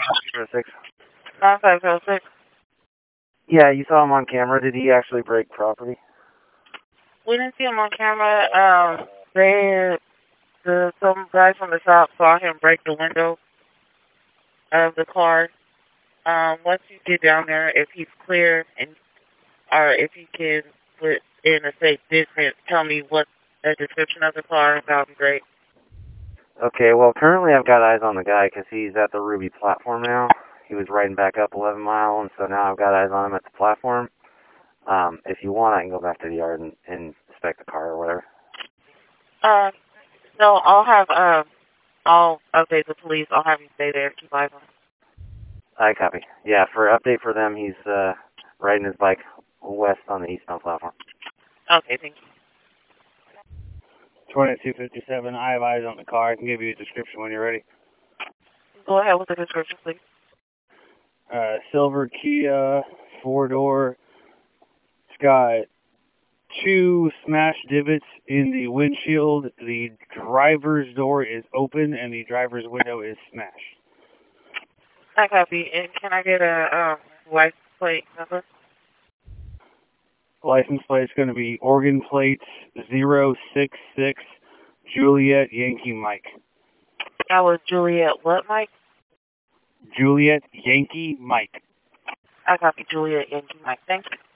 6. 9506. Yeah, you saw him on camera. Did he actually break property? We didn't see him on camera. Some guys from the shop saw him break the window of the car. Once you get down there, if he's clear or if he can put in a safe distance, tell me what the description of the car, that would be great. Okay, well, currently I've got eyes on the guy because he's at the Ruby platform now. He was riding back up 11 Mile, and so now I've got eyes on him at the platform. If you want, I can go back to the yard and inspect the car or whatever. No, I'll update the police. I'll have you stay there. Keep eyes on him. I copy. Yeah, for update for them, he's riding his bike west on the eastbound platform. Okay, thank you. 2257, I have eyes on the car. I can give you a description when you're ready. Go ahead with the description, please. Silver Kia, 4-door. It's got 2 smashed divots in the windshield. The driver's door is open and the driver's window is smashed. I copy. And can I get a license plate number? License plate is going to be Oregon plate 066 Juliet Yankee Mike. That was Juliet what, Mike? Juliet Yankee Mike. I copy Juliet Yankee Mike. Thank you.